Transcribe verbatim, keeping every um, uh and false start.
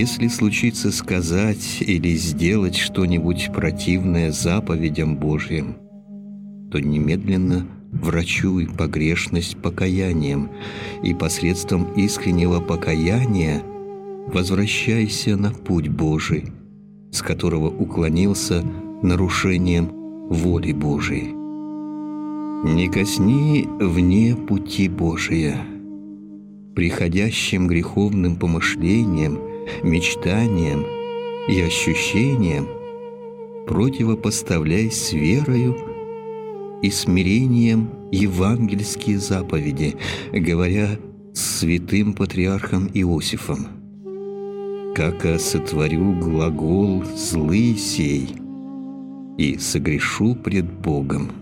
Если случится сказать или сделать что-нибудь противное заповедям Божьим, то немедленно врачуй погрешность покаянием, и посредством искреннего покаяния возвращайся на путь Божий, с которого уклонился нарушением воли Божией. Не косни вне пути Божия. Приходящим греховным помышлениям, мечтаниям и ощущениям противопоставляй с верою и смирением евангельские заповеди, говоря с святым патриархом Иосифом: «Как сотворю глагол злый сей и согрешу пред Богом».